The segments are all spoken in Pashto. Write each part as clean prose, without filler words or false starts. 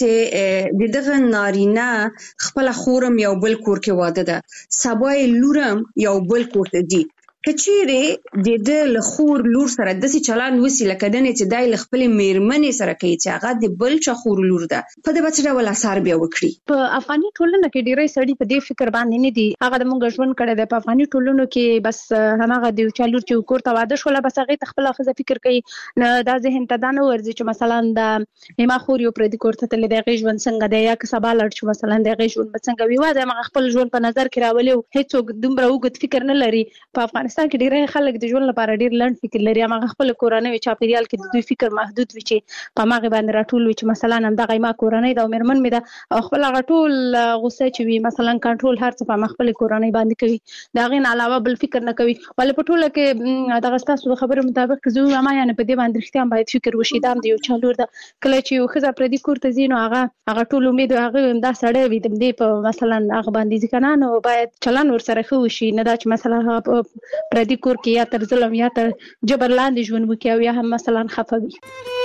چې د دغه نارینه خپل خورم یو بل کور کې واده ده، سبا لورم یو بل کور ته ځي. کچېرې د لخور لور سره داسې چلند وسی لکه دنه چې دای خپل میرمنې سره کوي چې هغه د بل چا خور لور ده، په دې بچ ډول اثر بیا وکړي. په افغاني ټولنه کې ډیری سړي په دې فکر باندې نه دي، هغه د مونږ ژوند کړی دی په افغاني ټولنو کې، بس هماغه د چا لور چې کور ته واده شوله بس هغه خپل خزه فکر کوي، نه دا ذهن ته دا نه ورځي چې مثلا د ما خور یو پردي کور ته تللی دی، هغه ژوند څنګه دی، یا که سبا لاړ شو مثلا د هغه ژوند به څنګه وي، واده هغه خپل ژوند په نظر کې راولي. هیڅوک دومره وګت فکر نه لري. په افغانستان کې ډیری خلک د ژوند لپاره ډیر لنډ فکر لري، هغه خپل کورنۍ چاپیریال کې د دوی فکر محدود وي چې په ماغه باندې راټول وي چې مثلا هم دغه ما کورنۍ دا مرمن مې ده، خپل غټول غوسه چې وي مثلا کنټرول هر څه په خپل کورنۍ باندې کوي، دا غین علاوه بل فکر نه کوي. ولې په ټوله کې دغه تاسو خبرو مطابق زه ما یعنی په دې باندې رښتیا باید فکر وشي دا د یو چالور ده، کله چې یو خزه پردي کور ته ځي نو هغه ټول امید هغه دا سړی وي د دې په مثلا هغه باندې ځکه نو باید چلن ور سره خو شي، نه دا چې مثلا پردي کور کې یا تر ظلم یا تر جبر لاندې ژوند وکړي او یا هم مثلا خفوي.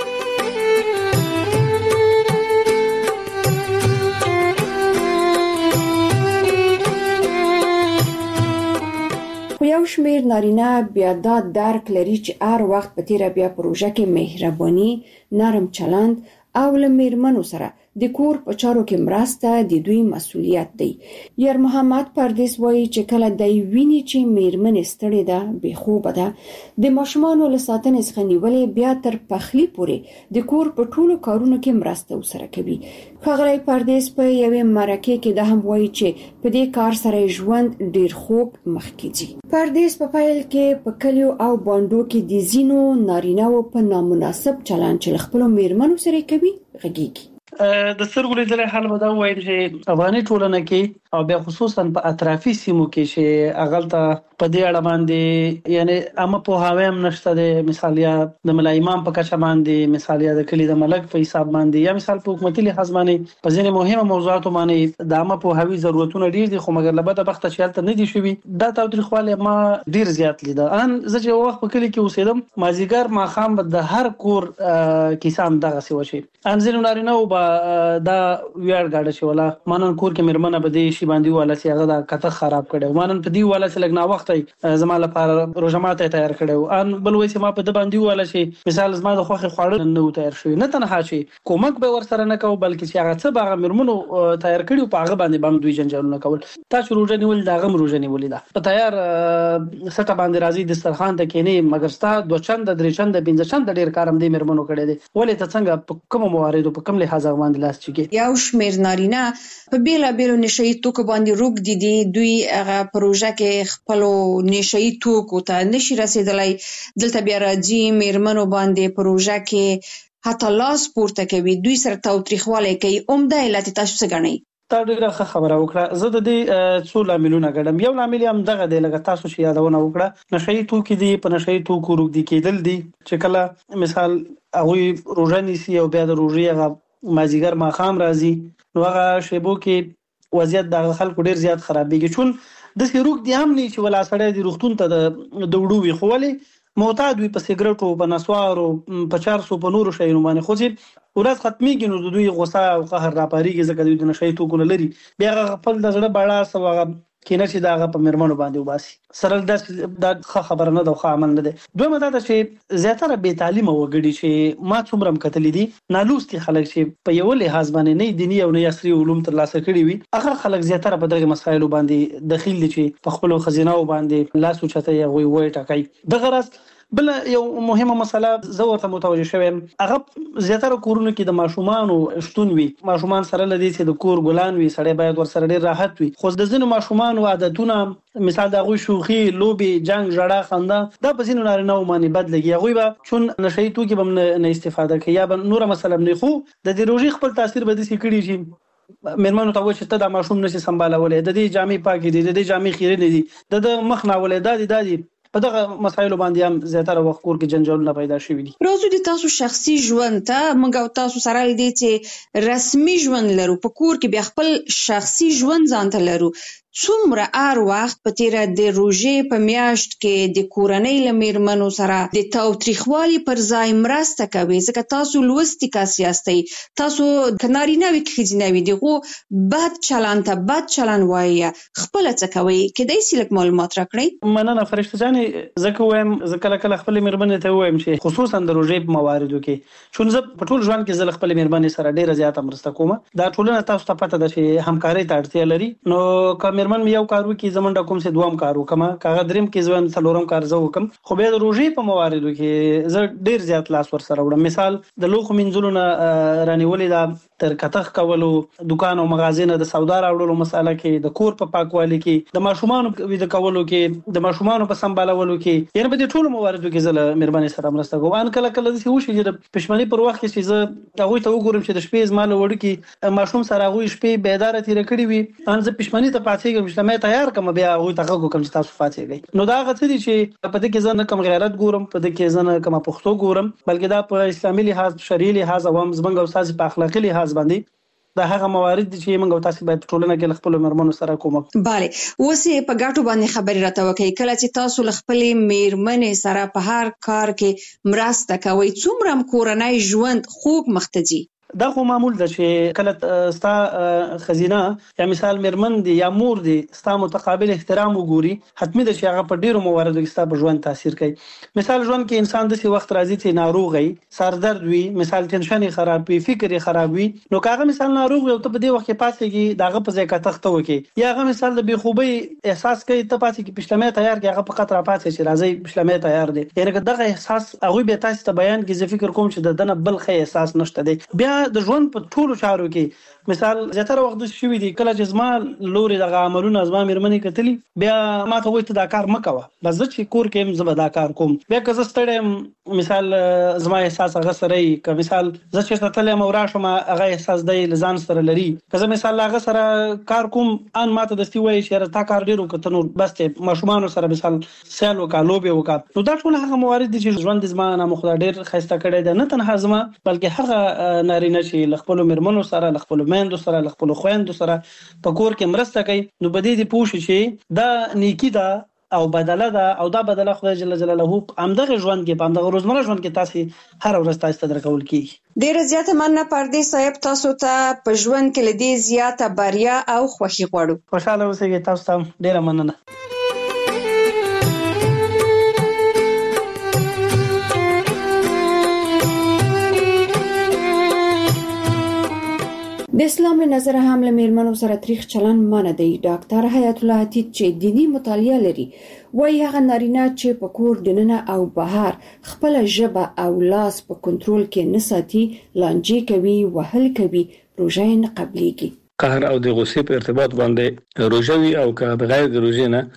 خو یو شمیر نارینه بیا دا درک لري چې هر وخت په تیره بیا پروژه کې مهرباني، نرم چلند او له میرمنو سره د کور په چارو کې مرسته د دوی مسؤلیت دی. یار محمد پردیس وایي چې کله د ویني چې میرمنې ستړي ده، بې خوبه ده، د ماشومانو له ساتنې څخه نیولې بیا تر پخلي پورې د کور په ټولو کارونو کې مرسته وسره کوي. ښاغلی پردیس په یوې مرکې کې دا هم وایي چې په دې کار سره ژوند ډیر خوب مخکې ځي. پردیس په پیل کې په کلیو او بانډو کې د ځینو نارینه‌و په نامناسب چلند چې خپل میرمنو سره کوي غږیږي. د سترګو لیدلې حال به دا وایي چې افغاني ټولنه کې او بیا خصوصا په اطرافي سیمو کې چې اغلته په دې اړه باندې یعنی عامه پوهاوی هم نشته د مثال یا د ملا امام په کچه باندې، مثال یا د کلی د ملک په حساب باندې، یا مثال په حکومتي لحاظ باندې په ځینې مهمه موضوعاتو باندې د عامه پوهاوی ضرورتونه ډیر دي، خو مګر له بده بخته چې هلته نه دي شوي دا تاوتریخوالی ما ډیر زیات لیده. ان زه چې وخت په کلی کې اوسېدم مازیګر ماښام به د هر کور کیسه هم دغسې وشي. ان ځینې نارینه‌و به دا ویاړ ګاډه چې ولا مانن کور کې میرمنه به دې شي باندې والا چې هغه دا کته خراب کړي، مانن په دې والا چې لګ نا وخت زما لپاره روژه ماته تیار کړو، ان بل وایي چې ما په د باندې والا چې مثال زما د خوخي خواړه نه تیار شوی، نه تنها شي کومک به ور سره نه کوو بلکې چې هغه څه باغ مرمنو تیار کړي په هغه باندې بم دوی جنجالونه کول. تاسو روژه نیول دا غم روژه نیولې ده په تیار سټه باندې راځي دسترخوان ته کېنی، مګر ستا دوه چنده درې چنده پنځه چنده ډیر کارم دې مرمنو کړی دی، ولې ته څنګه په کوم مواردو په کوم لحاظ باندې لاس چکي. یو شمیر نارینه په بیلا بیلو نشئی توکو باندې روږ دي، دوی هغه پروژه کې خپل نشئی توکو ته نشي رسیدلای، دلته بیا راځي میرمنو باندې پروژه کې حتی لاس پورته کوي، دوی سره تاوتریخوالی کوي. عمده علت تاسو څه ګڼئ؟ تا ډیره ښه خبره وکړه. زه د دې څو لاملونه ګڼم. یو لامل هم دغه دی لکه تاسو چې یادونه وکړه، نشئی توکي دي، په نشئی توکو روږدي کېدل دي چې کله مثال هغوی روژه نیسي او بیا د روژې هغه مازیګر ماښام راځي نو هغه شیبو کې وضعیت د خلکو ډیر زیات خرابېږي، چون داسې روږ دي هم نه چې ولا سړی د روغتون ته د وړو وي، خو ولې معتاد وي په سګرټو، په نسوارو، په چارسو، په نورو شیانو باندې، خو چې ورځ ختمېږي نو د دوی غوسه او قهر راپارېږي ځکه دوی د نشئی توکو نه لري، بیا هغه خپل د زړه بړاس او هغه کینه چې دا هغه په میرمنو باندې وباسي. سره دا ښه خبره نه ده او ښه عمل نه دی. دویمه دا ده چې زیاتره بې تعلیمه وګړي چې ما څومره هم کتلي دي، نالوستي خلک چې په یو لحاظ باندې نه دیني او نه عصري علوم ترلاسه کړي وي، هغه خلک زیاتره په دغه مسایلو باندې دخیل دي چې په خپلو خزینه‌و باندې لاس اوچتوي، هغوی وایي ټاکي. دغه راز بل یو مهمه مسله زه ورته متوجه شوم، هغه زیاتره کورونو کې د ماشومانو شتون وي، ماشومان سره لدی چې د کور ګلان وي، سړی باید ور سره ډیر راحت وي، خو د ځینو ماشومانو عادتونه مثال د هغوی شوخي، لوبي، جنگ، ژړا، خندا دا په ځینو نارینه‌و باندې بد لګي، هغوی به چون نشئی توکي به نه استفاده کوي یا به نوره مسله نه، خو د دې روژې خپل تاثیر به داسې کړي چې میرمنو ته وایي چې ته دا ماشوم نشي سمبالولی، د دې جامې پاکې دي، د دې جامې خیرنې دي، د مخ ناولې دا دي. په دغه مسایلو باندې هم زیاتره وخت کور کې جنجالونه پیدا شوي دي. راځو د تاسو شخصي ژوند ته. موږ او تاسو سره لیدي چې رسمي ژوند لرو، په کور کې بیا خپل شخصي ژوند ځان ته لرو، څومره ار وخت په تیر د روژې په میاشت کې د کورنۍ لمیرمنو سره د تاوتریخوالي پر ځای مرسته کوي؟ ځکه تاسو لوستي کس یاستئ، تاسو کنارینه وي که ښځینه وي دغه بد چلند ته بد چلند وایي، خپل څه کوي؟ کېدای شي لږ معلومات راکړئ. مننه فرشته جانې. زه وایم زه کله کله خپل میرمنې ته وایم چې خصوصا د روژې په مواردو کې چون زه په ټول ژوند کې زه خپل میرمنې سره ډیره زیاته مرسته کوم. دا ټولنه تاسو ته پته ده چې همکاري ته اړتیا لري. نو که میرمن یو کار وکړي زمونږ کوم څه دوام کار وکم، کاغه دریم کې ځوان څلورم کار زه وکم، خو بیا د روژې په مواردو کې زه ډیر زیات لاس ور سره وړم. مثال د لوخو منځلو نه رانیولې دا تر کتخ کولو، دکان او مغازینه د سودا راوړلو مساله کې، د کور په پاکوالي کې، د ماشومان د کولو کې، د ماشومان په سمبالولو کې، یعنی په دې ټولو مواردو کې زه مهرباني سره مرسته کوم. ان کله کله دې وشي چې د پښمنۍ پر وخت کې زه هغه ته وګورم چې د شپې زما له وړ کې ماشوم سره هغه شپې بیدار تیر کړی وي، ان زه پښمنۍ ته پاتېږم چې مې تیار کوم، بیا هغه ته کوم چې تاسو پاتېږئ. نو دا غته دي چې په دې کې زه نه کوم غیرت ګورم، په دې کې زه نه کوم پښتو ګورم، بلکې دا په اسلامي لحاظ، شرعي لحاظ او هم زمونږ او تاسو په اخلاقي لحاظ باندې دا هغه موارد دي چې موږ او تاسو باید ټولنه کې خپل مرمنو سره کوم. bale اوس په ګټو باندې خبري راته وکړئ. کله چې تاسو خپل میرمنې سره په هر کار کې مرسته کوئ، څومره کورنۍ ژوند خوږ مختځي؟ دا خو معمول ده چې کله ستا خزینه یا مثال میرمن دی یا مور دی ستا متقابل احترام وګوري، حتمی ده چې هغه په ډیرو مواردو کې ستا په ژوند تاثیر کوي. مثال ژوند کې انسان داسې وخت راځي چې ناروغ وي، سردرد وي، مثال ټینشن خراب وي، فکر خراب وي، نو کاغه مثال ناروغ وي او ته په دې وخت کې پاتېږي داغه په ځای کې تخته وکي، یا هغه مثال د بخوبي احساس کوي، ته پاتې کې پښلمه تیار کې هغه په خطر پاتې چې راځي پښلمه تیار دي، یعنی دغه احساس هغه به تاسو ته بیان کې زه فکر کوم چې د دنه بل خې احساس نشته دی. بیا د ژوند په ټولو چارو کې مثال زیاتره وخت شوی دی کله چې زما لوري دغه عملونه زما میرمنې کتلی، بیا ما ته وایي ته دا کار مکوه، بس زه چې کور کې زه به دا کار کوم. بیا که زه ستړی مثال زما احساس هغه سره ای، که مثال زه چې تلم او راشم هغه احساس دی لزان سره لري، که زه مثال هغه سره کار کوم ان ما ته دستي وایي چې تا کار ډیر وکړ، نو بس ته ماشومان سره مثال سیل وکړه، لوبي وکړه. نو دا ټول هغه موارد دي چې ژوند زما نه مخدا ډیر خسته کړی دی، نه تنها زما بلکې هغه نارینه چې خپل میرمنو سره، خپل میندو سره، خپل خويندو سره په کور کې مرسته کوي، نو بده دي پوښي چې دا نیکی ده او بدله ده، او دا بدله خدای جل جلاله همدغه ژوند کې په همدغه روزمره ژوند کې تاسو هر ورځ تاسو ته درکول کیږي. ډیره زیاته مننه پردیس صاحب، تاسو ته په ژوند کې لدی زیاته بریا او خوښي غواړو. خوشاله اوسئ، تاسو ته ډیره مننه. د اسلام نظر هم له میرمنو سره تاریخ چلن منه دی. ډاکټر حیات الله عتیق چې دینی مطالعه لري وایي هغه نارینه چې په کور دننه او بهر خپل ژبه او لاس په کنټرول کې نه ساتي، لانجې کوي، وهل کوي، روژه نه قبليږي. قهر او د غصې په ارتباط باندې روژوي او که بغیر د روژې نه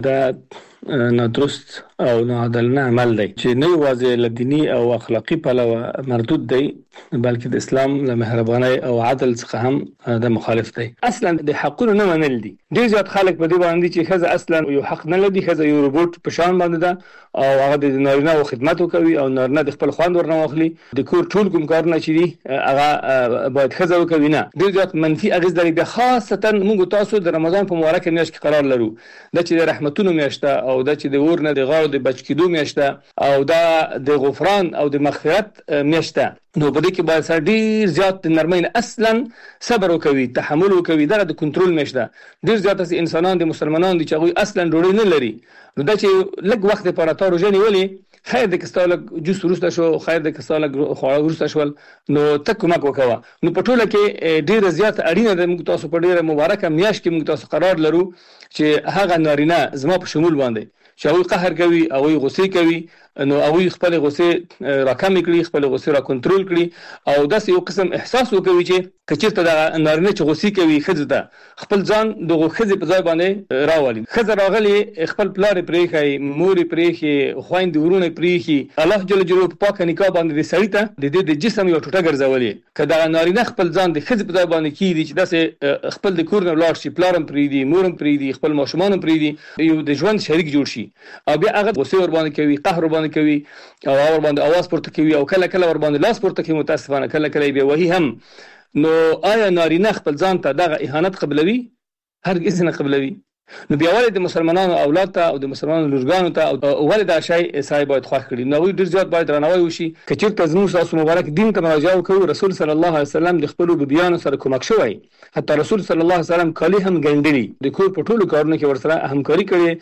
دا نادرست او ناعادلانه عمل دی چې نه یوازې له دینی او اخلاقی پلوه مردود دی بلکې د اسلام له مهربانۍ او عدل څخه هم د مخالف دی. اصلا د حقونو نه منل دي. ډیر زیات خلک په دې باندې چې ښځه اصلا یو حق نه لري، ښځه یو روبوټ په شان باندې ده او هغه د نارینه او خدمت کوي او نارینه د خپل خوند ورنه واخلي، د کور ټول کوم کارونه چې دي هغه باید ښځه وکوي. نه، ډیر زیات منفي اغیز لري. خاصتا موږ تاسو د رمضان په مبارکه میاشت کې قرار لرو، د چې د رحمتونو میاشته او د چې د ور نه د غاړو د بچ کېدو میاشته او دا د غفران او د مغفرت میاشته، نو په دې کې باید سره ډیر زیات نرمۍ اصلا صبر وکوي، تحمل وکوي، دا د کنټرول میاشته. ډیر زیات انسانان د مسلمانانو دي چې هغه اصلا ډوډۍ نه لري، نو دا چې لږ وخت لپاره تا روژه نیولې، خیر د کستاله جوس ورسته شو، خیر د کستاله خواړه ورسته شول، نو ته کومک وکوه. نو په ټوله کې ډیر زیات اړینه ده موږ تاسو په ډیره مبارکه میاشت کې موږ تاسو قرار لرو چې هغه نارینه زما په شمول باندې چې هغه قهر کوي او غصې کوي، نو هغه خپل غصې راکم کړي، خپل غصې را کنټرول کړي او داسې یو قسم احساس وکوي چې کچېرته د نارینه چې غصې کوي ښځه ته خپل ځان د ښځې په ځای باندې راولي. ښځه راغلي خپل پلار پرېښی، مور پرېښي، خویندې ورونه پرېښي، الله جل جلاله په پاکه نکاح باندې د سړي ته د جسم یو ټوټه ګرځولې. که دغه نارینه خپل ځان د ښځې په ځای باندې کېږدي چې داسې خپل د کور نه ولاړ شي، پلار هم پرېږدي، مور هم پرېږدي، خپل ماشومان هم پرېږدي، یو د ژوند شریک جوړ شي او بیا هغه غصې ورباندې کوي، قهر ورباندې کوي او ور باندې आवाज پورته کوي او کله کله ور باندې لاس پورته کوي، متاسفانه کله کله به وਹੀ هم. نو آیا نارینه خپل ځان ته دغه اهانت قبلوي؟ هرگز نه قبلوي. نو بیا ولې د مسلمانانو اولاد ته او د مسلمانانو لورګانو ته ولې دا شی اسای باید خوښ کړي. نو ډیر زیات باید درناوی وشي. کچیر ته زموږ تاسو مبارک دین ته مراجعه وکړو. رسول صلی الله علیه وسلم د خپل بیان سره کومک شوی. حتی رسول صلی الله علیه وسلم کلی هم ګنډلی د کور په ټولو کارونو کې ورسره همکاري کړې.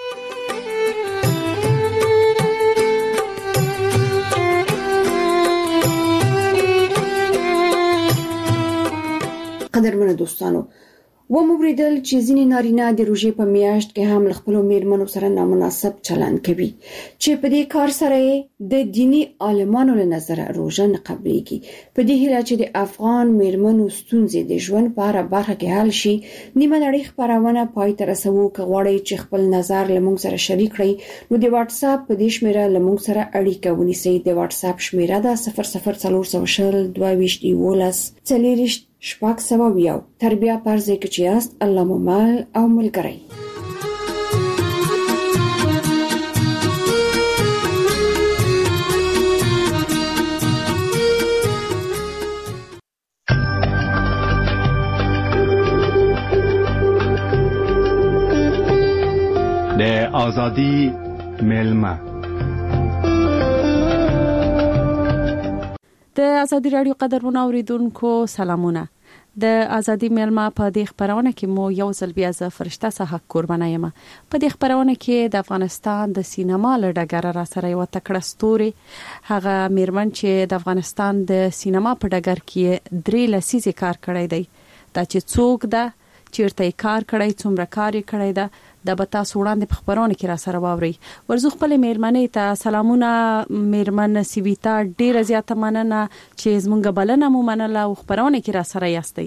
قدرمنو دوستانو، و موریدل چې ځینې نارینه د روژې په میاشت کې هم خپل میرمنو سره نامناسب چلند کوي چې په دې کار سره د دینی عالمانو له نظر روژه نه قبليږي. په دې هیله چې د افغان میرمنو ستونزې د ژوند په اړه برخه کې حل شي، نیمه نړۍ خبرونه پای ته رسوو. که غواړئ چې خپل نظر له موږ سره شریک کړئ نو د واتس اپ په دې شمیره له موږ سره اړیکه ونیسئ. د واتس اپ شمیره ده 00402212 شپږ سوه ویو. تربیه پرځای کې چې یاست الله مو مل او ملګری. د آزادی ملمه د ازادي رادیو قدرمنو اوریدونکو سلامونه. د ازادي ملما په دې خبرونه کې مو یو ځل بیا ز فرشته صحه قربانه یم. په دې خبرونه کې د افغانستان د سینما لړګر را سره یو تکړه ستوري هغه میرمن چې د افغانستان د سینما په ډګر کې 3 لسیزې کار کړی دی. دا چې څوک ده، چیرته کار کړی، څومره کار کړی ده، د بتا سوړاندې په خبرونه کې را سره واوري. ورزو خپل میرمنې ته سلامونه. میرمن سیویتا ډیره زیاته مننه چې زمونږ بلنه مو منله او خبرونه کې را سره یاستئ.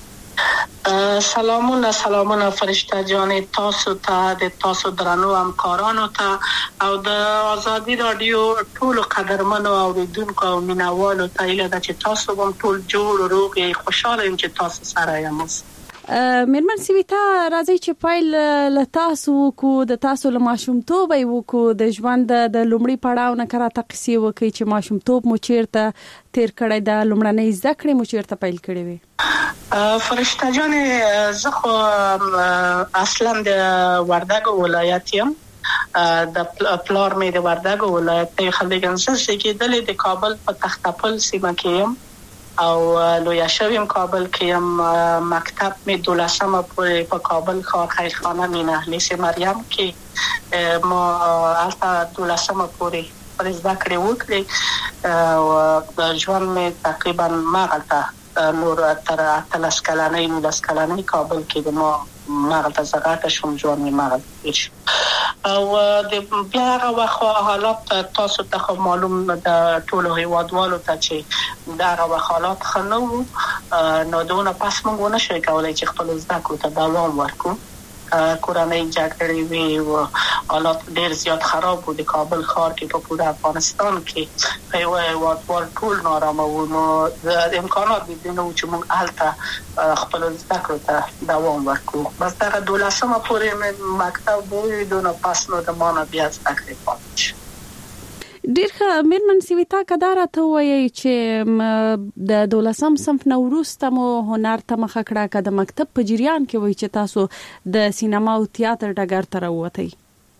سلامونه فرشته جان، تاسو ته د تاسو درنو همکارانو ته او د ازادي رادیو ټول قدرمنو اوریدونکو او مینوالو ته ایله ده چې تاسو هم ټول جوړ روغ او خوشاله یم چې تاسو سره یم. میرمن سیویتا راځي چې پایل له تاسو کو د تاسو له ماشومتوب یو کو د ژوند د لومړی پړاو نه کرا تقسی وکي چې ماشومتوب مو چیرته تیر کړی د لومړنۍ ذکر مو چیرته پیل کړی وي. فرشته جان، زه خو اصلا د وردګو ولایت یم. د پلار مې د وردګو ولایت ته خلګنسه چې د کابل په تختپل سیمه کې یم او لویا شویم کابل کې یم. مکتب می 12مه پورې په کابل ښار خیرخانه مینه لیسه مریم کې ما البته 12مه پورې پر زده کړې وکړې او ژوند می تقریبا ماغلطه نور تر 13 کلنۍ کابل کې د ما ماغلطه زغاته شوم. ژوند می ماغلطه شو او د بیا هغه حالات تاسو ته معلوم د ټولو هیوادوالو ته چې دا هغه حالات خنو نو دونه پس موږ نشو کولای چې خپل زده کړو ته دوام ورکړو. کورنۍ جګړې وی او حالات ډېر زیات خراب وو د کابل ښار کې په پوره افغانستان کې. هیوادوال ټول نارامه وو. نو د امکانات دي نو چې موږ الته خپل زده کړو ته دوام ورکړو. بس دا 12مه پورې مکتب وو دونه پس نو د مانه بیا زده کړې پاتې. ډیر ښه. میرمن سیویتا کدار ته وایي چې د 12م صنف نو وروسته مو هنر ته مخه کړه که د مکتب په جریان کې وایي چې تاسو د سینما او تئاتر ډګر ته راووتئ.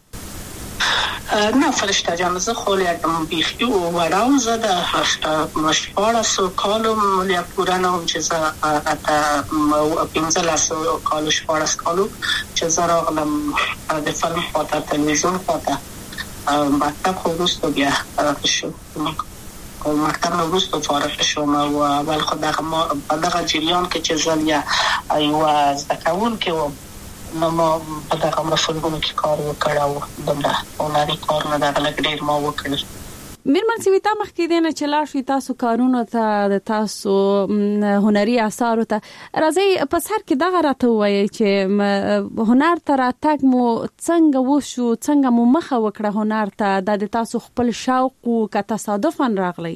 نه فرشته جان، زه خو یکم بیخي وړاو زه د 14 کالو ملي پوره نوم چې زه 15 کالو 14 کالو چې زه راغلم د فلم خواته تلویزیون خواته. مکتب خو وروسته بیا شو مکتب نو وروسته فارغ شوم او اول خو دغه جریان کې چې زه یو زده کوونکی وم نو ما په دغه فلمونو کې کار وکړ او دومره هنري کارونه دغه لږ ډېر ما وکړل. میرمن سیویتا مخکې دینه چې لاړ شي تاسو کارونو ته د تاسو هنري آثارو ته راځي په سر کې دغه راته وایي چې هنر ته راتګ مو څنګه وشو، څنګه مو مخه وکړه هنر ته، د تاسو خپل شوق او که تصادفاً راغلی؟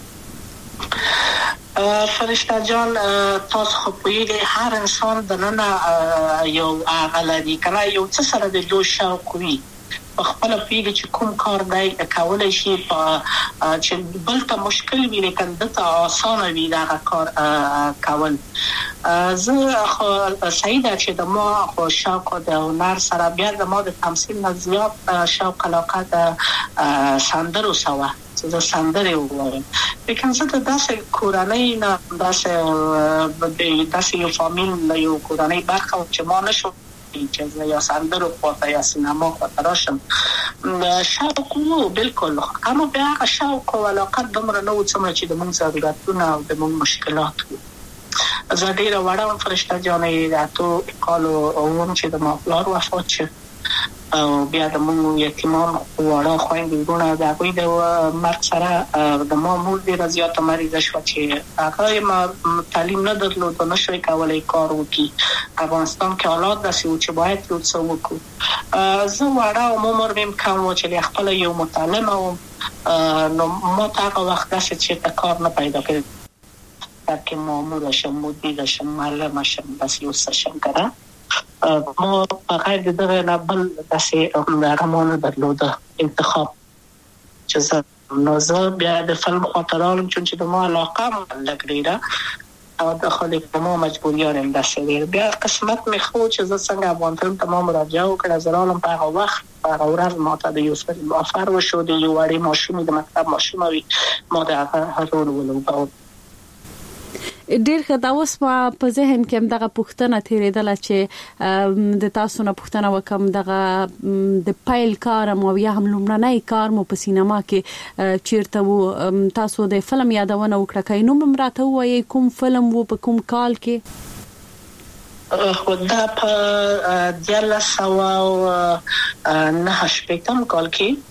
فرشته جان، تاسو خو پوهیږئ هر انسان دننه یو عقل لري کنه، یو څه سره د جو شوق وي خپل پیږي چې کوم کار دی کولای شي چې بل ته مشکل وي لیکن دته آسان وي دا کار کول. زه خو سعیده چې د ما خو شوق د هنر سره بیا د ما د تمثیل نه زیات شوق علاقه د سندرو سره زه سندرې ووایم. لیکن زه د داسې کورنۍ نه داسې یو فامیل یو کورنۍ برخه چې ما نشو چې یا سندرو خواته یا سینما خواته راشم. شوق وو بالکل، اما بیا هغه شوق او علاقه دومره نه و څومره چې د موږ ضرورتونه او د موږ مشکلات وو. زه ډېره وړه وم فرشته جانې د 8 کالو وم چې د ما پلار وفات شو او بیا د موږ یتیمان وړه خویندې وروڼه د هغوی د مرګ سره د ما مور ډېره زیاته مریضه شوه چې هغه ما تعلیم نه درلود او نه شوی کولی کار وکړي. افغانستان کې حالات داسې وو چې باید یو څه وکړو. زه وړه وم، عمر مې کم و چې خپله یو متعلمه وم، نو ما ته هغه وخت داسې چېرته کار نه پیدا کړی که ماموره شم، مدیره شم، معلمه شم، بس یو څه شم کنه. ما بغیر د دغه نه بل داسې هغه ما نه درلوده انتخاب چې زه بیا د فلم خواته رالم چون چې د ما علاقه لږ ډېره او د خلک د ما مجبوریان هم داسې ډېر. بیا قسمت مې ښه و چې زه څنګه افغان فلم ته ما مراجعه وکړه. زه رالم په هغه وخت په هغه ورځ ما ته د یو فلم آفر وشو د یو وړې ماشومې د مکتب ماشومه وي، ما د هغه رول ولوباوه. ډیر ښه. دا اوس په ذهن کې هم دغه پوښتنه تیرېدله چې د تاسو نه پوښتنه وکم دغه د پایل کار مو یا هم لومړنی کار مو په سینما کې چیرته وو. تاسو د فلم یادونه وکړه، کای نو مراته وایي کوم فلم وو په کوم کال کې؟ خو دا په 1989 کال کې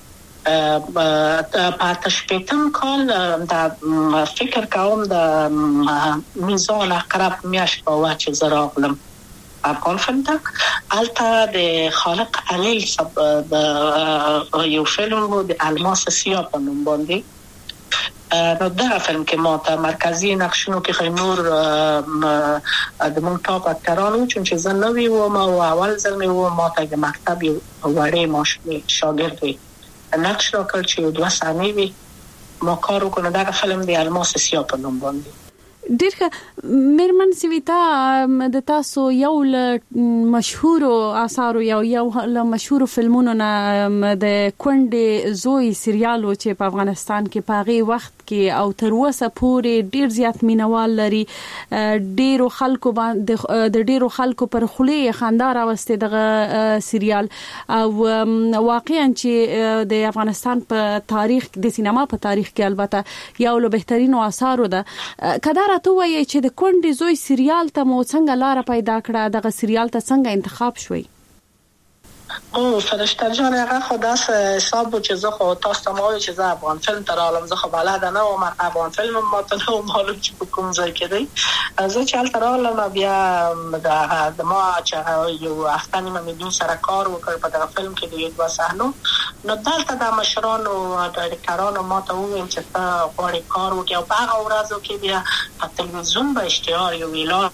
په تشپیتم کال د فکر کوم د میزان اقرب میاشت په وخت چې زه راغلم افغان فلم ته. البته د خالق علیل صاحب د یو فلم و د الماس سیاه په نوم باندې، نو دا فلم کې ما ته مرکزی نقشونو کې خیلی نور د مونږ ټاپ اکترانو چون چې زه نوی وم او اول ځل مې و ما ته د مکتب یو وړې ماشومې شاګرد وي نقش راکړ چې 2 ثانیې وي ما کار وکړم. دا فلم د الماس سیاه په نوم باندې. ډیر ښه. میرمن سویتا، د تاسو یو مشهور آثارو یو له مشهور فلمونو نه د کونډې زوی سریالو چې په افغانستان کې په هغه وخت کې او تر اوسه پورې ډیر زیات مینوال لري، ډیرو خلکو باندې د ډیرو خلکو پر خولې خندا راوستي دغه سریال او واقعا چې د افغانستان په تاریخ د سینما په تاریخ کې البته یو له بهترینو آثارو ده. کدار ته وایي چې د کونډې زوی سریال ته مو څنګه لار پیدا کړه، دغه سریال ته څنګه انتخاب شوي؟ او فرشته جان هغه خو داسې حساب چې زه خو تاسو ته مو چې زه افغان فلم ته رالم، زه خو بلد نه وم افغان فلم ما ته نو معلوم چې په کوم ځای کې دی. زه چې هلته رالم بیا د ما چې یو هفته نیمه مې دوی سره کار وکړ په دغه فلم کې د یو 2 صحنو، نو دلته د مشرانو ډایرکټرانو ما ته وویل چې ته غواړې کار وکړې او په هغه ورځو کې بیا په تلویزیون به اشتهار یو اعلان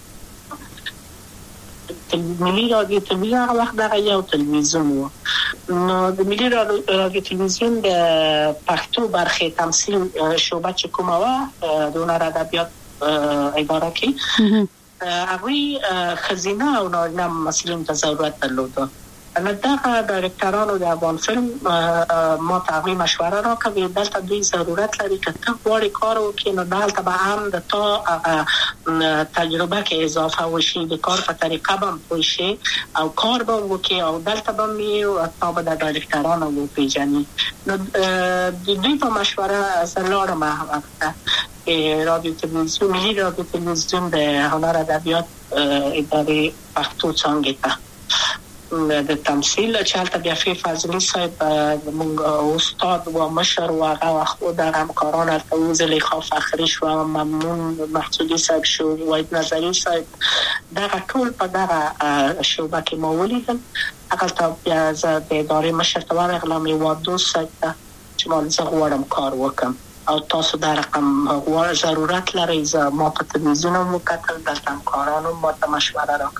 ملي رادیو تلویزیون هغه وخت دغه یو تلویزیون و، نو د ملي رادیو تلویزیون د پښتو برخې تمثیل شعبه چې کومه وه د هنر ادبیات اداره کې هغوی ښځینه او نارینه ممثلینو ته ضرورت درلوده. نو دغه ډایرکټرانو د افغان فلم ما ته هغوی مشوره راکړه دلته دوی ضرورت لري که ته غواړې کار وکړې نو دلته به هم د تا تجربه کې اضافه وشي، د کار په طریقه به هم پوه شي او کار به وکړې او دلته به هم یې تا به د ډایرکټرانو وپېژني. نو د دوی په مشوره زه لاړم هغه وخت رادیو تلویزیون ملي رادیو تلویزیون د هنر ادبیات ادارې پښتو څانګې ته د تمثیل چې هلته بیا فی فضلي صاحب زموږ استاد و مشر و هغه وخت د همکاران هلته و زلیخا فخري شوه، ممنون محسودي صاحب شو، وحید نظري صاحب، دغه ټول په دغه شعبه کې ما ولیدل. هغلته بیا زه د ادارې مشر ته ورغلم یوه دوست صاحب ته چې ما زه غواړم کار وکړم او تاسو دا رقم ضرورت لرئ. زه ما په تلویزیون هم وکتل دلته همکارانو ما ته مشوره راکړه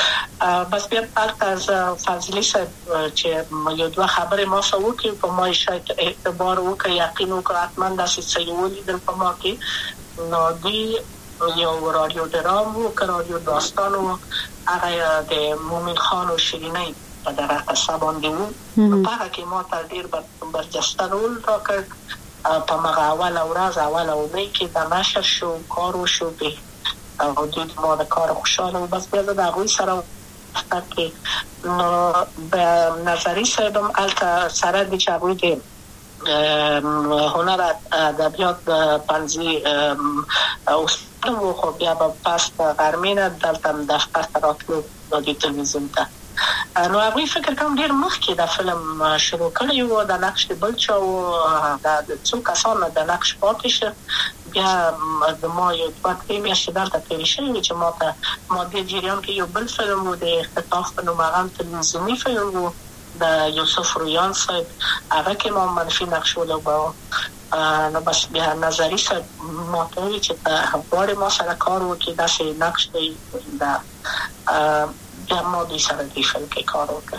بس بیا تاسو از فضلی صاحب چې یو دوه خبرې ما سره وکړي په ما شاید اعتبار وکړي یقین وکړي حتما داسې څه ولیدل په ما کې نو دی یو رادیو درام و که رادیو داستان و هغه د مومن خان و شیرینی په دغه قصه باندې و هغه کې ما ته ډېر برجسته رول راکړ په مغه اوله ورځ اوله اونۍ کې د نشر شو کار وشو به او دوی ما د کار خوشاله و بس بیا د هغوی سره کې نو به نظری صاحب هم هلته سره دي چې هغوی د هنر ادبیات پنځه استاد و خو بیا به پس غرمې نه دلته دفتر ته راتلو د تلویزیون ته نو هغوی فکر کوم ډېر مخکې د فلم شروع کړی و د نقش بل چا و د څو کسانو د نقش پاتې شه بیا د ما یو دوه درې میاشتې دلته تېرې شوې وې چې ما دې جریان کې یو بل فلم و د اختطاف په نوم هغه تلویزیوني فلم و د یوسف رویان صاحب هغه کې ما منفي نقش ولوباوه نو بس بیا نظری صاحب ما ته وویل چې غواړې ما سره کار وکړې داسې نقش دی بیا ما دوی سره دې فلم کې کار وکړ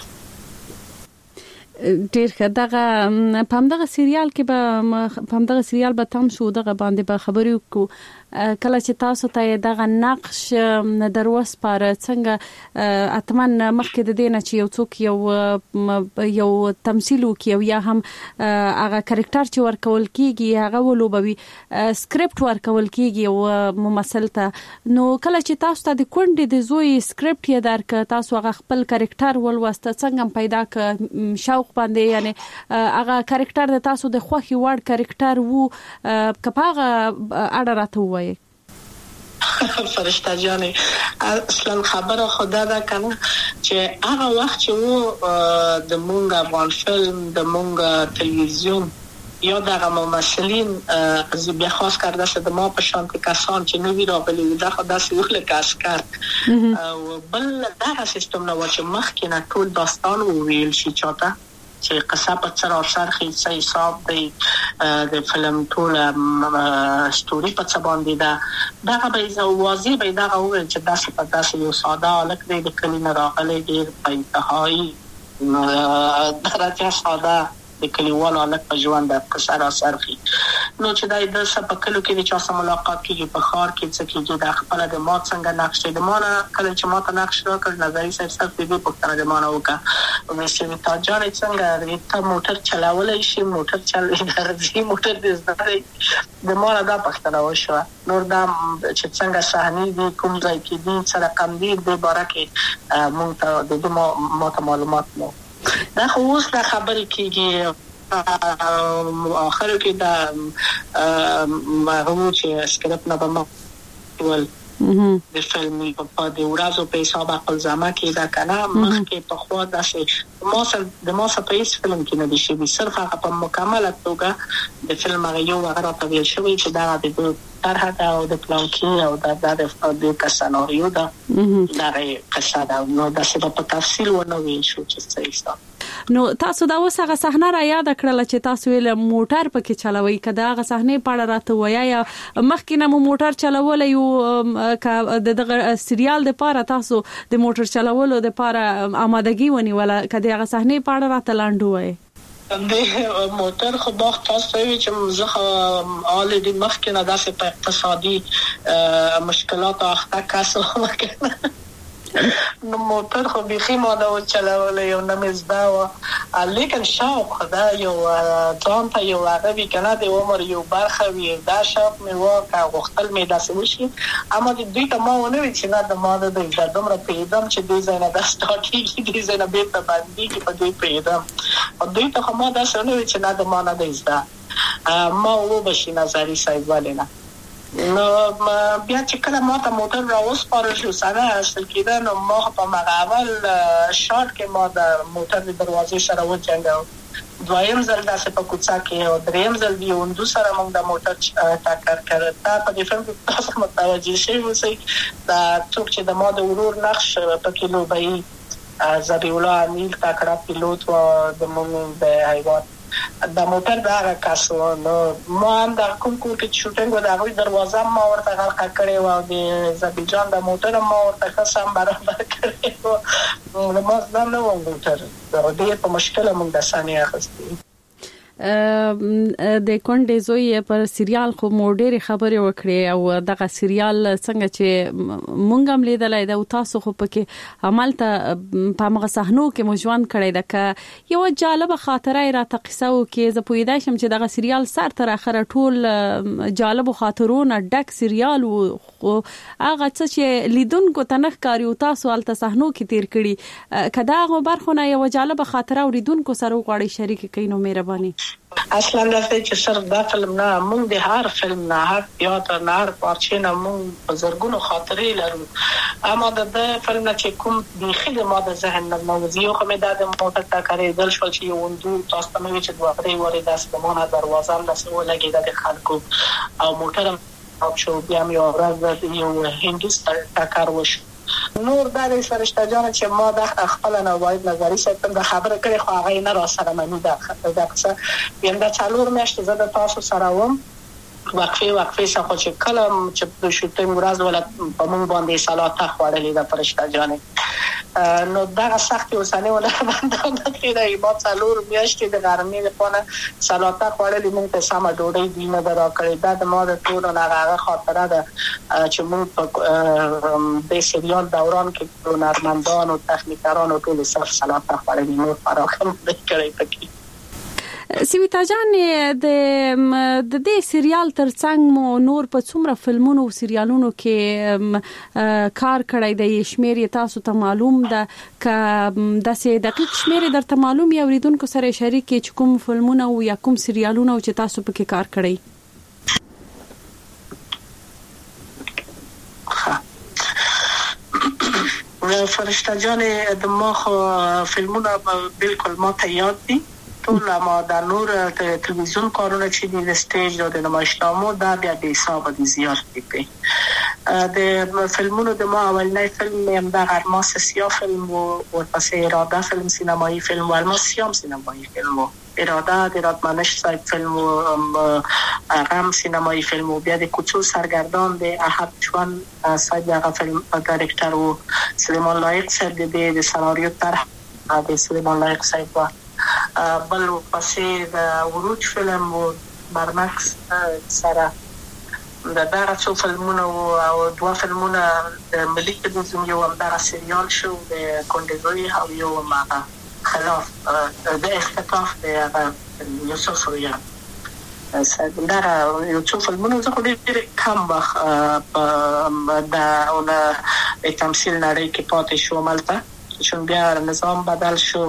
ډیر ښه دغه په همدغه سریال کې به په همدغه سریال به تم شو دغه باندې به خبرې وکړو کله چې تاسو ته دغه نقش دروس پر څنګه اتمن مخکې د دینه چې یو څوک یو تمثيل وکي یا هم هغه کریکټر چې ورکول کیږي هغه ولوبوي سکرپټ ورکول کیږي او ممثل ته نو کله چې تاسو ته د کونډې د زوی سکرپټ یې درک تاسو هغه خپل کریکټر ولوسته څنګه پیدا ک شوق باندې یعنی هغه کریکټر د تاسو د خوخي وړ کریکټر وو کپاغه اړه راته وای فرشته جانې اصلا خبره خدا دا کنه چې هغه وخت چې وو د مونږ افغان فلم د مونږ تلویزیون یا دغه ممثلین از بیا خاص کرده است د ما په شان کسان چې نوی راغلي دا خدای سوله کاسکر او بل دغه سیستم نو چې مخکې نه ټول داستان ویل شي چاته چې قصه په سر او سر خې حساب دی د فلم ټول ستوري په څه باندې دا به واضح به دا وایي چې داسې په داسې یو ساده الک دی د کلینه راغلي ډیر په انتهایی درجه ساده د کلیوالو الک په ژوند د قصه را سرخي نو چې دای د سپکلو کې چې تاسو ملاقات کیږي په خار کې څه کېږي د خپل د ما څنګه نقش د مانه کله چې ما ته نقش راکړ نظری صاحب دې په تر د مانه وکړه او مې تا جان څنګه ته موټر چلاولای شي موټر چلوي درځي موټر دې زده د مانه دا پښتنه وشو نور دا چې څنګه صحنه دې کوم ځای کې دې سره کم دې د بارکه مونږ ته د معلومات نو دا خو اوس دا خبرې کېږي اخر کې دا هغه چې سکرپټ نه به ول د فلم په د ورځو په حساب خپل ځما کې دا کنه مخکې په خوا داسې ما سره په هیڅ فلم کې نه دي شي صرف هغه په مکمله توګه د فلم یو هغه راته ویل شوی چې دا د طرح دا او د پلان کې او د سناریو دا قصه دا نو داسې په تفصیل ونه ویل شو چې څه حساب نو تاسو دا وسغه صحنه را یاد کړل چې تاسو ویل موټر پکې چلوي کدا هغه صحنه پاړه راته ویا یا مخکې نه موټر چلول یو د سریال د پاره تاسو د موټر چلولو د پاره آمادګي ونی ولا کدا هغه صحنه پاړه راته لاندو وای د موټر خو باغ تاسو وی چې زه already مخکې نه داسې په اقتصادي مشکلات اخته کاسو نو موټر خو بيخي ما دا چلول یو نمزدا و لیکن شوق خدا یو ځان ته یو عربي کنه د عمر یو برخه وی دا شوق مې واکه وختل مې داسې وشي اما د دوی ته ما ونه وی چې نه د ما د دومره پیدم چې دوی زنه د سټاټي دي زنه به په باندې کې په دوی پیدم او دوی ته ما دا څه نه وی چې نه د ما نه دیزدا ما و بشي نظری صاحب ولینا نو بیا چې کله ما ته موټر راوس پاره شو سره اصل کېده نو ما په مغاول شارټ کې ما د موټر د دروازې سره وځنګاو دویم ځل داسې په کوڅه کې او دریم ځل دی وندو سره موږ د موټر ټاکر کړ تا په دې فلم کې تاسو متوجه شئ وسی دا څوک چې د ما د ورور نقش په کلو بای زبی الله امیل تاکړه پیلوټ و د موږ د حیوان د موټر د هغه کسو نو ما هم د کوم کور کې شوټینګ و د هغوی دروازه ما ورته غلقه کړې وه او د زبیجان د موټر ما ورته ښه سم برابر کړې وه نو ما زده نه وم موټر ډېر په مشکله موږ د ثانیې اخیستې د کونډې زوی پر سریال خو مو ډېرې خبرې وکړې او دغه سریال څنګه چې مونږ هم لیدلی ده او تاسو خو پکې همالته په هغه صحنو کې مو ژوند کړی ده که یوه جالبه خاطره یې راته قصه وکړې زه پوهېدی شم چې دغه سریال سر تر اخره ټول جالبو خاطرونه ډک سریال و خو هغه څه چې لیدونکو ته نه ښکاري او تاسو هلته صحنو کې تیر کړي که د هغو برخو نه یوه جالبه خاطره اورېدونکو سره وغواړئ شریکه کړئ نو مهرباني اصلا راځي چې صرف دا فلم نه موږ د هر فلم نه هر تیاتر نه هر پارچې نه موږ په زرګونو خاطرې لرو اما د فلم نه چې کوم د خله ما د ذهن نه موضوع خو مې د موټر تا کړې دل شو چې یو اندو تاسو ته مې چې دوه درې وړي د سپمانه دروازه هم دسه ولګي د خلکو او موټر او شو بیا مې اورز یو هندوستان ټاکر وشو نور د فرشته جان چې ما د خپل نوایب نظری سره د خبره کړې خو هغه نه را سره منی دا څه یم د څلور میاشتې زه د تاسو سره وم وقفه څخه چې کله چې د شوټینګ ورځ ولا په مونږ باندې سلاته خوړلې د فرشته جان نو دا سخت اوسانه ولا باندې کېدای ما څلور میاشتې د ګرمۍ لپاره سلاته خوړلې مونږ ته سم ډوډۍ دینه درا کړې دا د ما د ټول هغه خاطره ده چې مونږ په د سریال دوران کې هنرمندان او تخنیکران او ټول صف سلاته خوړلې نو فراخم کړې پکې سیویتا جان د دې سریال ترڅنګ مو نور په څومره فلمونو او سریالونو کې کار کړی دی شمیر تاسو ته معلوم ده ک داسې دقیق شمیر درته معلوم یا اوریدونکو سره شریک چې کوم فلمونه او یا کوم سریالونه چې تاسو پکې کار کړی فرشته جان د ما خو فلمونه بالکل ما ته یاد دي ټول ما د نور تلویزیون کارونه چې د سټیج او د نمایشنامو دا بیا د حساب دي زیات دي د فلمونو د ما اولنۍ فلم هم د الماس سیاه فلم او ورپسې اراده فلم سینمایی فلم او الماس سیاه سینمایی فلم اراده د راتمنش صاحب فلم او غم سینمایی فلم او بیا د کوڅو سرگردان د احد چوان صاحب هغه فلم ډایرکټر او سلیمان لایق صاحب د سناریو طرح د سلیمان لایق صاحب بل پسې د وروج فلم او برمکس سره د دغه څو فلمونه او دوه فلمونه د ملي تلویزیون یو همدغه سریال شو د کونډې زوی او یو هماغه خلاف د اختطاف د یوسف رویا دا یو څو فلمونه زه خو ډېر کم وخت د تمثیل نړۍ کې پاتې شوم هلته چون بیا نظام بدل شو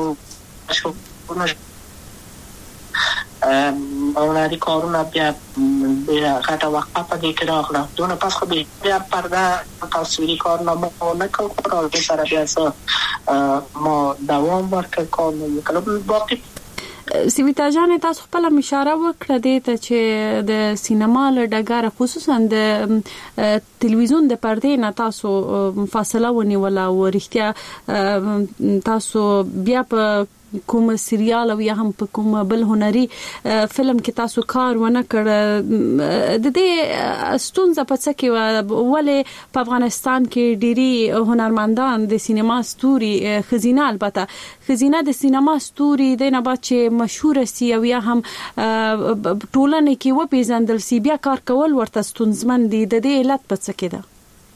اولادی کارونه بیا غټه وقفه پدې کې راغله دونه پس خو بیا پرده تصویري کارونه مو نه کول او د سره بیا ما دوام ورکړ کارونه وکړم باقي سیویتا جان تاسو خپل اشاره وکړه دې ته چې د سینما له ډګره خصوصا د تلویزیون د پردې نه تاسو فاصله ونیوله او رښتیا تاسو بیا په کوم سریال او یا هم په کوم بل هنري فلم کې تاسو کار ونه کړ د دې ستونزه په څه کې ولې په افغانستان کې ډيري هنرمندان د سینما ستوري خزینه البته خزینه د سینما ستوري د نه بعد چې مشهور سي او یا هم ټولنه کې و پیژندل سي بیا کار کول ورته ستونزمن دي د دې علت په څه کې ده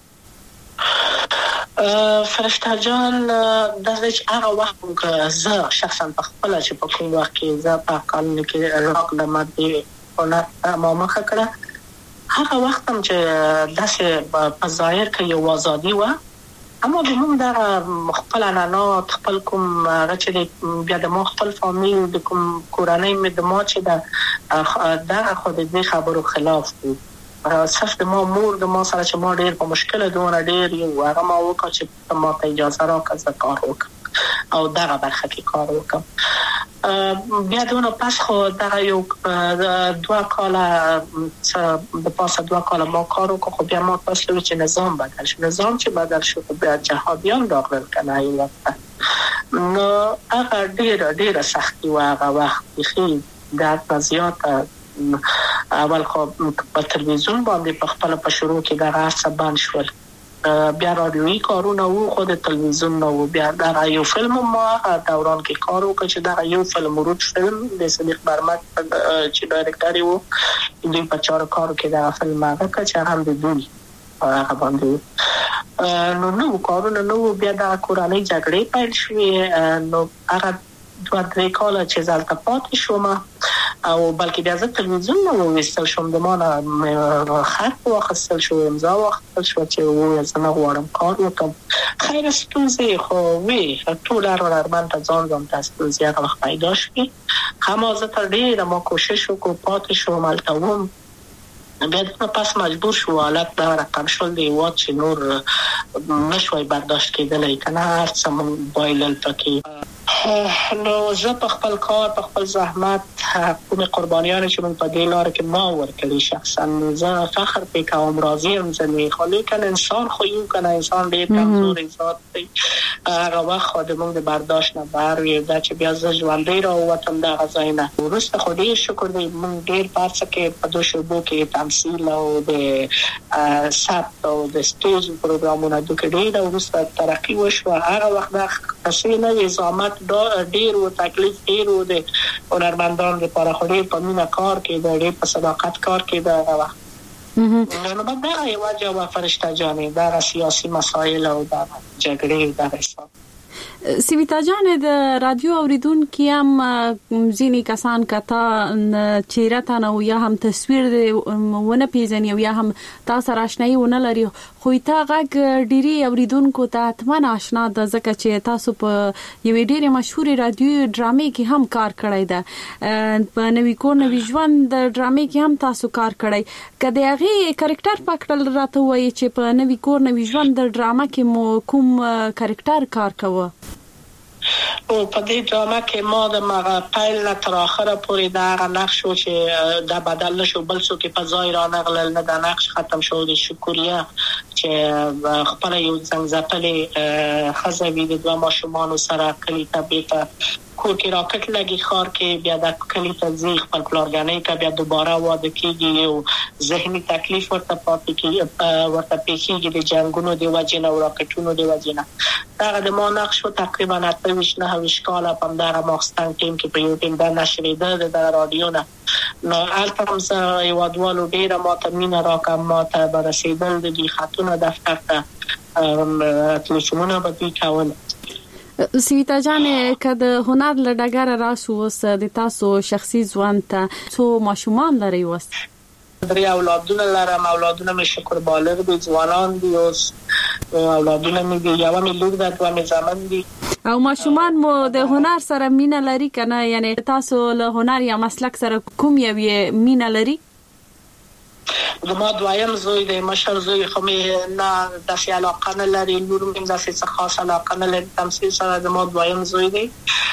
فرشته جان د هغه وخت که زه شخصا په خپل چې په کوم وخت کې زه په قانون کې راغلم د هنر ما مخه کړه هغه وخت هم چې داسې په ظاهر کې یو آزادي و اما د موږ د خپل عنعنات خپل کوم چې بیا د ما خپل فامیل د کوم کورنۍ مې د ما چې د خو د دې خبرو خلاف دي صرف د ما مور د ما سره چې ما ډېر په مشکله دونه ډېر یو هغه ما وکړه چې ما ته اجازه راکړه زه کار وکړم او دغه برخه کې کار وکړم بیا دونه پس خو دغه یو 2 کاله د پاسه 2 کاله ما کار وکړم خو بیا ما تاسو چې نظام بدل شو نظام چې بدل شو بیا جهادیان راغلل کنه یو وخت نو هغه ډېر سختي و هغه وخت خیلی د زیات اول خو په تلویزیون باندې په خپل په شروع کې د غاړه بند شول بیا رادیویی کارونه وو خو د تلویزیون نو بیا د یو فلم ما دوران کې کار وکړ چې دا یو فلم ورود فلم د صدیق برمک چې ډایرکټر وو دوی په چارو کارو کې دا فلم هغه چې هم د دوی هغه باندې نو کارونه نو بیا د کورنۍ جګړې پیل شوې نو هغه دوه درې کاله چې زلته پاتې شوم او بلکې بیا زه تلویزیون نو وستل شوم د مانه خط واخیستل شو امضا واخیستل شو چې زه نه غواړم کار وکړم خیر ستونزې خو وي ټول هنرمند ته ځان ستونزې هغه وخت پیدا شوې هم زه تر ډېره ما کوشش وکړم پاتې شوم هلته وم بیا د پاس مجبور شو حالت دا رقم شول دی وات چې نور نشوي برداشت کېدلی کنه هر څه موبایل پکې نو زه په خپل کار په خپل زحمت کومه قربانیان چې من په دې لار کې ما ورکړي شخصا زه فخر پکې کوم راضي یم زه خو لیکن انسان خو یو کنه انسان ډېر کمزوري ذات دی هغه وخت خو د موږ د برداشت نه بهر وي دا چې بیا زه ژوندۍ راووتم د غزای نه وروسته خو ډېر شکر دی موږ ډېر پاتې کې په دوه شوبو کې تمثیل او د ثبت او د سټیج پروګرامونه د کډې د وروسته ترقی وشو هغه وخت د تاسو نه نظامت ډېر او تکلیف ډېر و د هنرمندانو لپاره خو ډېر په مینه کار کې د ډېر په صداقت کار کې د هغه وخت نو بعد دا یو جواب فرشته جانې دا سیاسي مسایل او د جګړې د حساب سویتا جان د رادیو اوریدونکو هم ځینې کسان کته چیرې تا نو یا هم تصویر ونه پیژني یا هم تاسو راشنای ونه لري خو تا غږ ډيري اوریدونکو ته اتمن آشنا د زکه چې تاسو په یوې ډېرې مشهوري رادیو ډرامې کې هم کار کړی ده په نوې کور نوې ژوند د ډرامې کې هم تاسو کار کړی کله هغه کریکټر پکړل راته وایي چې په نوې کور نوې ژوند د ډرامه کې مو کوم کریکټر کار کوي او په دې ډرامه کې ما د مغه پایل نه تر اخره پورې دا نقش چې دا بدل نشو بل څه کې په ځای را نغلل نه دا نقش ختم شو د شکریا چې خپل یو څنګه ځپلې خزوی د دوه ماشومان سره کلی ته کور کې راکټ لګي خار کې بیا د کلی ته ځي خپل پلارګانې کې بیا دوباره واده کیږي او ذهني تکلیف ورته پاتې کیږي ورته پیښیږي د جنگونو دی وجنه او راکټونو دی وجنه دا د ما نقش تقریبا 28 کاله په دغه ماخستان ټیم کې په یو ټیم د نشریده د رادیو نه نو البته زه یو ادوالو ډیره ماته راکم ماته برسیدل د دې خاتونه دفتر ته تلوشمونه به کول سویتا جان کده هنر لډګر راسو وس د تاسو شخصي ځوان ته څو ماشومان لري وس درې اولادونه لرم اولادونه مې شکر بالغ دي ځوانان دي اوس اولادونه مې دي یو مې لور ده دوه مې زامن دي او ماشومان مو د هنر سره مینه لري کنه یعنی تاسو له هنر یا مسلک سره کوم یو مینه لري د ما دوایم زوی د مشر زوی خو مې نه داسې علاقه نه لري نور مې داسې څه خاص علاقه نه لري تمثيل سره د ما دوایم زوی دی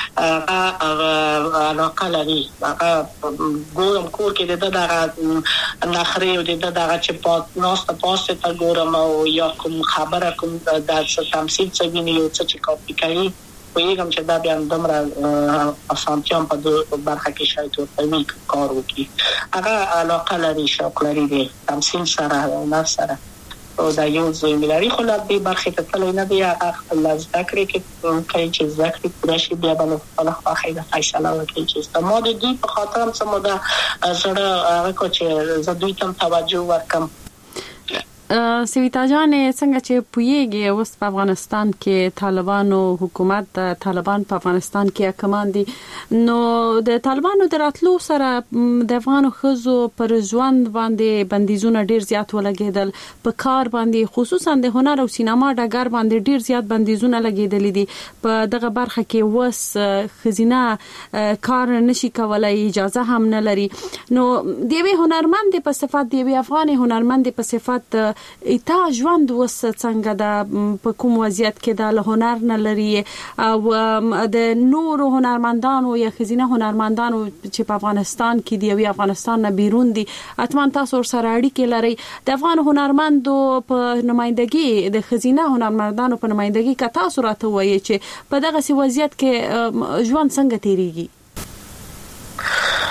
علاقه لري ګورم کور کې د نخري او د دغه چې پات پاسته ته ګورم او یا کوم خبره کوم د تمثيل څه ویني او څه چې کاپی کوي ویګم چې دا بیا دمره اسانتیام په برخه کې شاید ورته کار وکړي هغه علاقه لري شوق لري د تمثيل سره او نفس سره او دا یو ځای ملاري خو لا دې برخه ته تل نه دی هغه خپل ذکر کې کوي چې ذکر پوره شي بیا به خپل خواخې فیصله وکړي چې ما د دې په خاطر هم سم دا زړه هغه کو چې زه دوی ته توجه ورکم سویتا جان څنګه چې پویږي اوس په افغانستان کې طالبانو حکومت طالبان په افغانستان کې حکمان دي نو د طالبانو دراتلو سره د افغانو خزو پر ژوند باندې بندیزونه ډیر زیات ولګیدل په کار باندې خصوصا د هنر او سینما ډګر باندې ډیر زیات بندیزونه لګیدل دي په دغه برخه کې وس خزینه کار نشي کولای اجازه هم نه لري نو دیوی هنرمند په صفات دیوی افغان هنرمند په صفات ایتا ژوند وس څنګه د په کوم وضعیت کې د هنر نه لري او د نور هنرمندانو یا خزینه هنرمندانو چې په افغانستان کې دی او افغانستان نه بیرون دي اتمن تاسو سره اړیکې لري د افغان هنرمندو په نمائندګي د خزینه هنرمندانو په نمائندګي کې تاسو راته وایي چې په دغه وضعیت کې ژوند څنګه تیریږي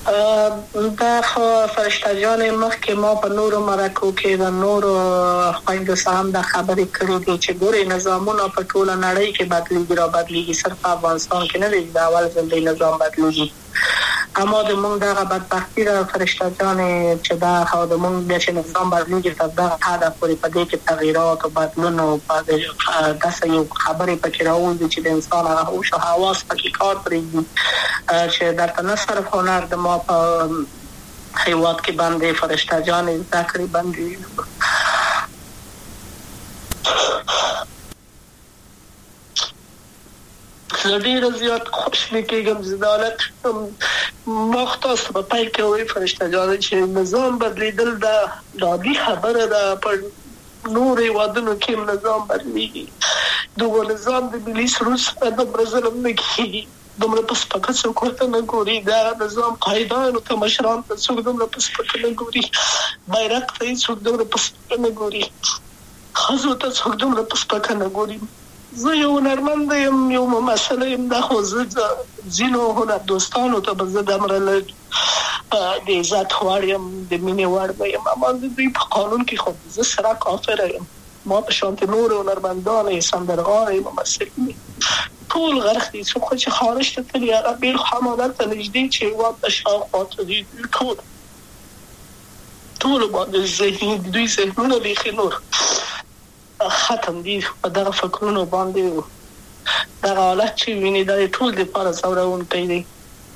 دا فرشته جان مخکې ما په نورو مرکو کې د نورو خویندو سره هم دا خبرې کړې دي چې ګورې نظامونه په ټوله نړۍ کې بدلېږي را بدلېږي، صرف په افغانستان کې نه دی، د اول ځل دی نظام بدلېږي. اما د مونږ دغه بدبختي ده فرشته جانې چې دا د مونږ بیا چې نظام بدلېږي تر دغه حده پورې په دې کې تغییرات او بدلون او داسې یو خبرې پکې راوځي چې د انسان هغه هوش او حواس پکې کار پرېږدي چې درته نه صرف هنر د ما په هیواد کې باندې فرشته جانې زده کړې باندې زه ډېره زیات خوشحاله کېږم زدالت مختص په پای کې وایي فرشته جانې چې نظام بدلېدل دا عادي خبره ده، په نور هیوادونو کې نظام بدلېږي، دغه نظام د ملي سرود سره دومره ظلم نه کېږي، دومره په سپکه څوک ورته نه ګوري، دا نظام قایدانو ته مشران ته څوک دومره په سپکه نه ګوري، بیرغ ته څوک دومره په سپکه نه ګوري، ښځو ته څوک دومره په سپکه نه ګوري. زه یو هنرمند یم، یو ممثل یم، دا خو زه ځینو هنر دوستانو ته به زه دومره د عزت وړ یم، د مینې وړ به یم، اما د دوی په قانون کې خو زه سره کافره یم. ما په شانتې نور هنرمندان یې سندرغاړه یې ممثل یې ټول غرق دي، څوک چې خارج ته تللي هغه بېل حمادت ته نږدې چې هېواد ته شاوخوا ته دي ټولو باندې ذهني دوی ذهنونه بیخي نور ختم دي په دغه فکرونو باندې. دغه حالت چې ویني دا ټول دپاره ځورونکی دی.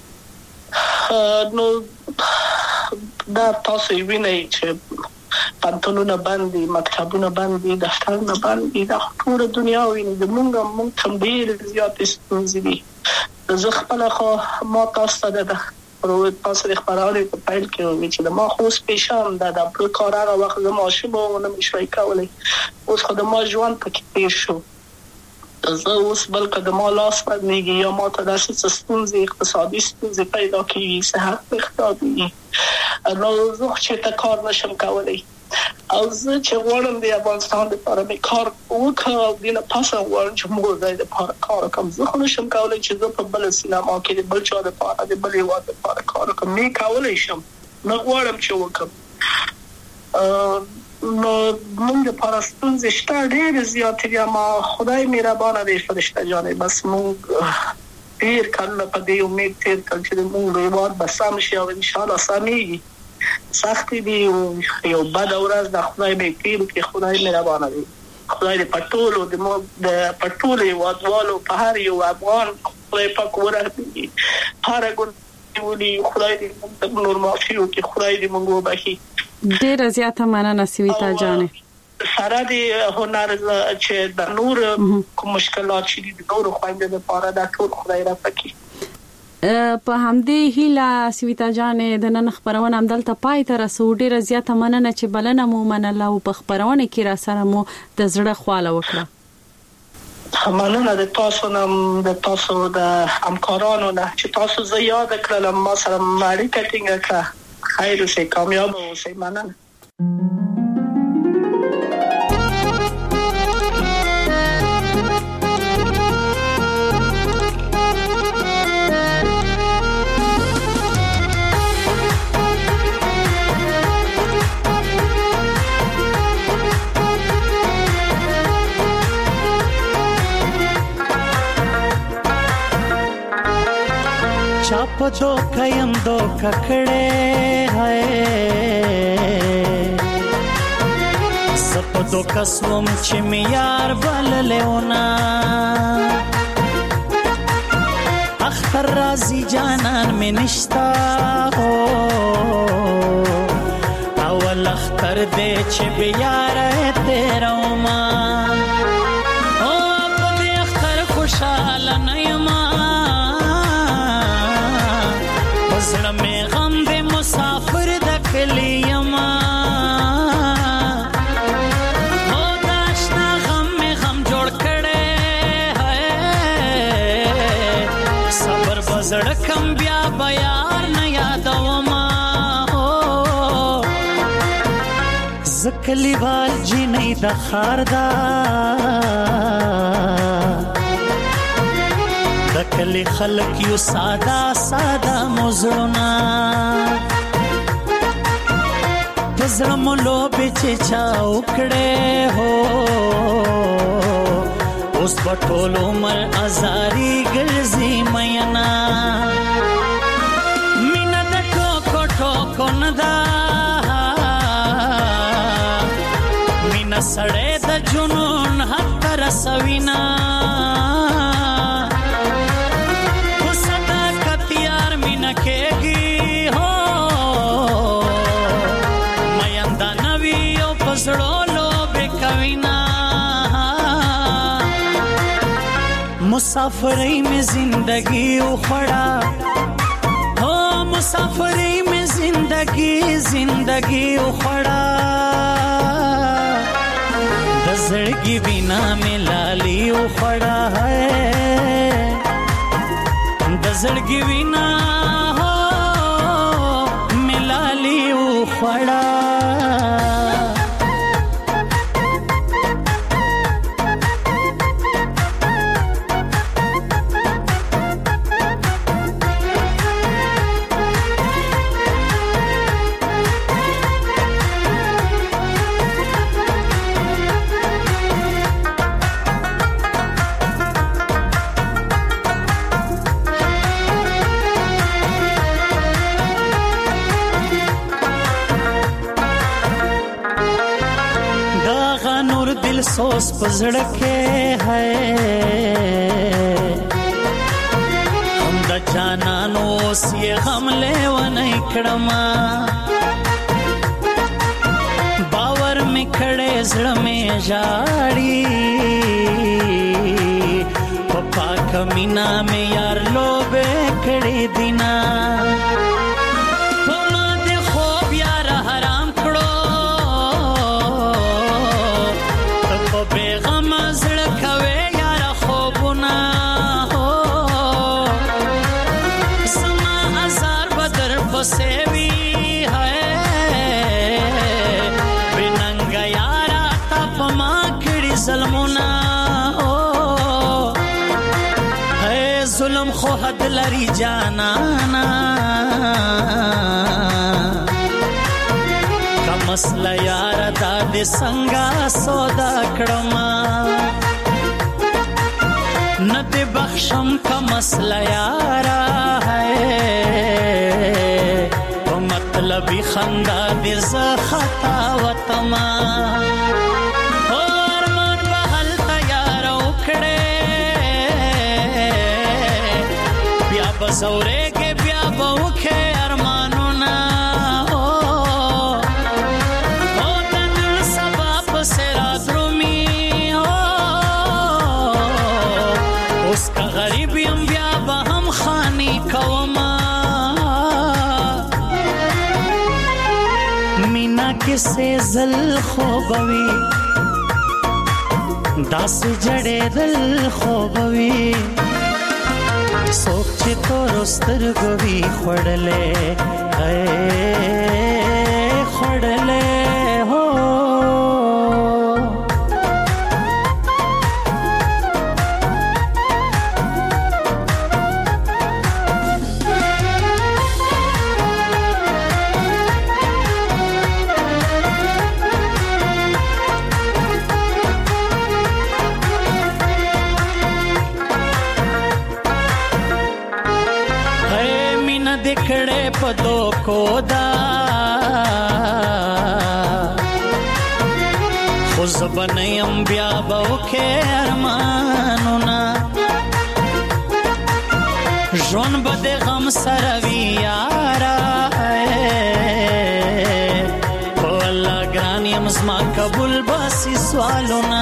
نو دا تاسو یې وینئ چې پنتونونه بند دي، مکتبونه بند دي، دفترونه بند دي، دا ټوله دنیا ویني. د موږ هم ډېرې زیاتې ستونزې دي. زه خپله خو ما تاسو ته تاسو د خپرونې په پیل کې وویل چې د ما خو اوس پیشان ده د بل کار هغه وخت زه ماشومه وم نه مې شوی کولی، اوس خو د ما ژوند پکې تېر شو. زه اوس بلکې د ما لاس بدلېږي یا ما ته داسې څه ستونزې اقتصادي ستونزې پیدا کېږي، صحت مې خرابېږي، نو زه خو چېرته کار نشم کولی. او زه چې غواړم د افغانستان لپاره مې کار وکړم او دې نه پس هم غواړم چې موږ ځای لپاره کار وکړم. زه خو نشم کولی چې زه په بله سینما کې د بل چا لپاره د بل هېواد لپاره کار وکړم، مې کولی شم، نه غواړم چې وکړم. نو موږ لپاره ستونزې شته ډېرې زیاتې دي، اما خدای مهربانه دی فرشته جانې. بس موږ ډېر کلونه په دې امید تېر کړل چې موږ هېواد به سم شي او انشاءالله سمېږي. سختي دي یو بد ورځ د خدای به تیر کې، خدای مهربانه دی، خدای دې په ټولو د ټولو هېوادوالو په هر یو افغان خدای پاک ورحمېږي، هره ګناه ولي خدای دې موږ نور معافي وکړي، خدای دې موږ وبخښي. ډېره زیاته مننه سویتا جانې. سره د هنر چې د نور کوم مشکلات چې دي د نورو خویندو لپاره دا ټول خدای راپکړي. په همدې هیله سویتا جانې د نن خبرونه همدلته پای ته رسو. ډېره زیاته مننه چې بلنه مو منله او په خبرونه کې را سره مو د زړه خواله وکړه. مننه د تاسو نه، د تاسو د همکارانو نه چې تاسو زه یاد کړلم، ما سره اړیکه ټینګه کړه. خیر اوسئ، کامیاب اوسئ. مننه. चाप दो कयम दो ककड़े है सप दो कसवम चिमियार बल लेना अख्तर राजी जानन में निश्ता हो अवल अख्तर दे चिबियार है तेरा उमान ओ अपने अख्तर खुशाल नयमा زړه مې غم دې مسافر د کلی یما او داشنا غم مې غم جوړ کړي ہے صبر بزړه کم بیا بیار نه یادوما زکلی وال جی نه د خاردا د کلی خلک یو ساده ساده مزړونه پزړه مو لوبې چې چا وکړې هو اوس په ټول عمر ازاري ګرځي مینا مینا د ټوکو ټوکو نه ده مینا سړی د جنون حد ته رسوینا خو صداقت یار مینا کېږي هو مینده نوي او په زړو لوبې کوینا مسافرۍ میں زندگی اخڑا ہو مسافرۍ میں زندگی اخڑا دزڑگی بنا میں لالی اخڑا ہے دزڑگی بنا ہو میں لالی اخڑا सोस पजड़के है हम द जानानो सी हमले वनई कड़मा बावर में खड़े जड़ में जाड़ी पप्पा कमीना में यार लोबे खड़े दिना सेवी है बिनंगा यारा तपमा खड़ी ज़ल्मुना ओ है जुल्म खो हद लरी जानाना का मसला यारा दादे संगा सौदा कड़मा न दे बख्शम का मसला यारा है लबी खंदा दिज खता वतमा और मन बहल तैयार उखड़े ब्या बसौरे के ब्या बहुखे अरमानुना ओ दिल सबाब से राद्रुमी हो उसका गरीबी हम ब्या बहम खानी कवमा किसे जल खोबवी दास जड़े दल खोबवी सोच तो रोस्तर गोवी खड़ले है खड़ले हो दिखड़े पदो कोदा खुज बनयम ब्या बहुखे अरमानुना जोन बदे गम सरवी यारा ओ अल्लाह ग्रानी मज़मा कबूल बसी सवालुना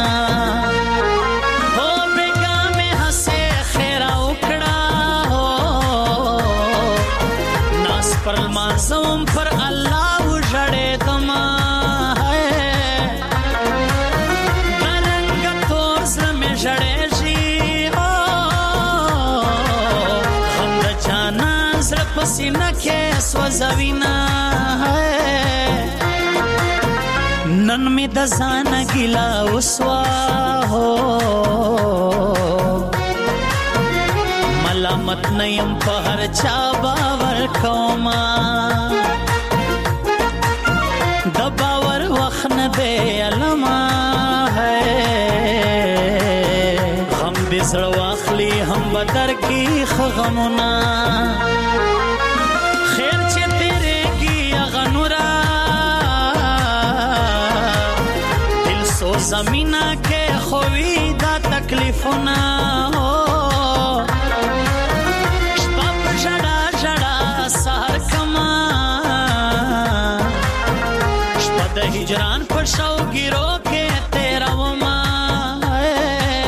पर मासूम पर अल्लाह उजड़े दमा है रंग तोर्स में जड़े जी हो हम जाना जड़ पसीना के स्वजवीना है नन में दजाना गिला उसवा हो मलामत نیم په هر چا باور کوما د باور وخت نه دی علما ہے غم دې زړه واخلي هم بدر کې غمونه خیر چې تیرے کی اغنورا دل سو زمینہ کې خوی دا تکلیفونه